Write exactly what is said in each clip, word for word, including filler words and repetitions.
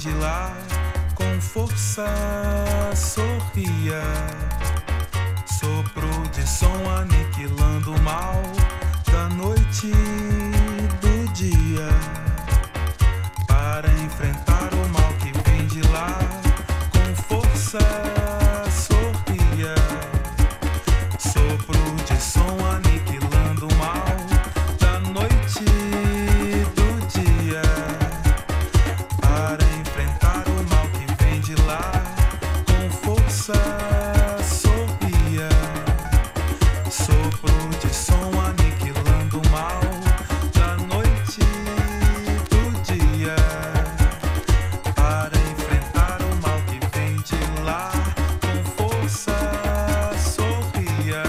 de lá com força sorria. Sopro de som aniquilando o mal da noite e do dia. Para enfrentar o mal que vem de lá com força sorria. Sopro de som aniquilando o mal da noite e do dia. Para enfrentar o mal que vem de lá com força sorria. Sopro de som aniquilando o mal da noite e do dia. Para enfrentar o mal que vem de lá com força sorria.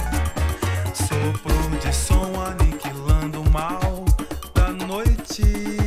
Sopro de som aniquilando o mal da noite